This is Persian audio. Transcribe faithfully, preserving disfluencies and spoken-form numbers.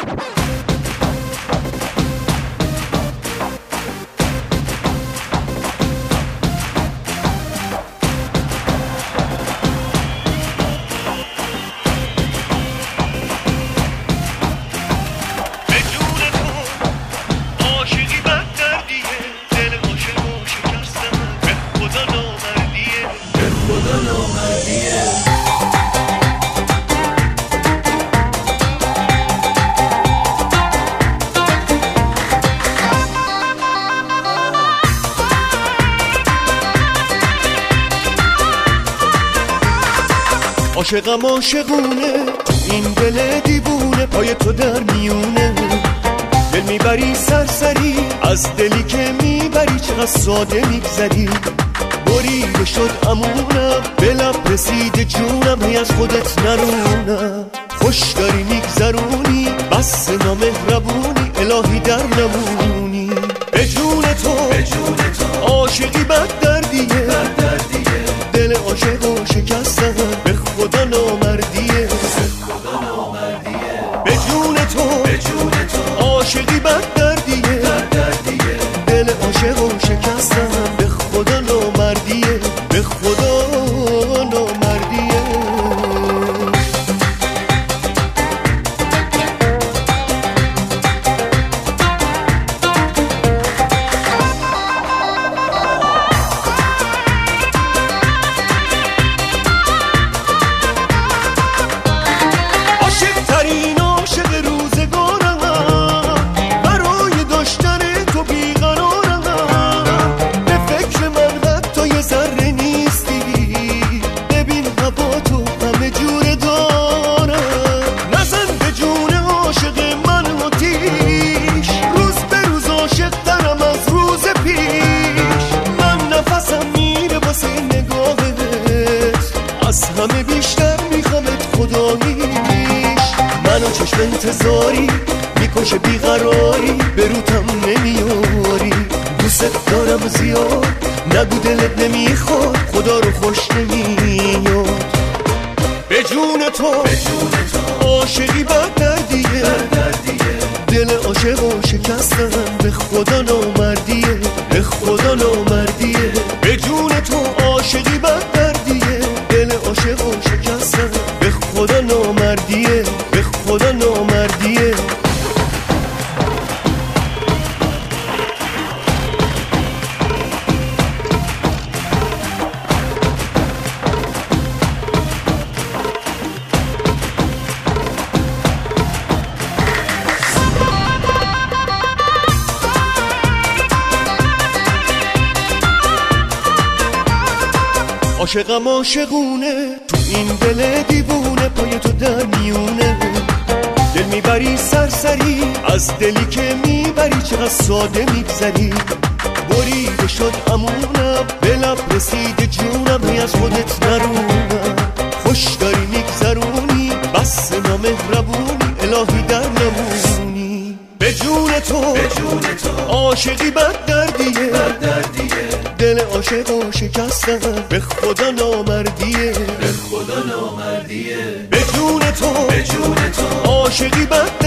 عاشقم عاشقونه تو این دل دیوونه، پای تو در میونه دل میبری سرسری، از دلی که میبری چقدر ساده میگذری. بریده شد امونم به لب رسیده جونم، هی از خودت نرونم. خوش داری میگذرونی بس نامهربونی، الهی در نمونی. به جون تو عاشقی بد دردیه، دل عاشق و شکستم به خدا نامردیه. به جون تو عاشقی بد دردیه، دل عاشق و شکستم به خدا نامردیه، به خدا نامردیه. همه بیشتر میخوامت خداییش، منو چشم انتظاری میکشه بیقراری، به روتم نمیاری. دوست دارم زیاد نگو دلت نمیخواد، خدا رو خوش نمیاد. به جون تو عاشقی بد دردیه، دل عاشق و شکستم به خدا نامردیه، به خدا نامردیه. به جون تو عاشقی بد دردیه، دل عاشق و شکستم به خدا نامردیه، به خدا نامردیه. عاشقم عاشقونه تو این دل دیوونه، پای تو در میونه دل میبری سرسری، از دلی که میبری چقدر ساده میگذری. بریده شد امونم به لب رسیده جونم، هی از خودت نرونم. خوش داری میگذرونی بس نامهربونی، الهی در نمونی. به جون تو عاشقی بد دردیه، دل عاشق و شکستم به خدا نامردیه، به خدا نامردیه. به جون تو عاشقی بد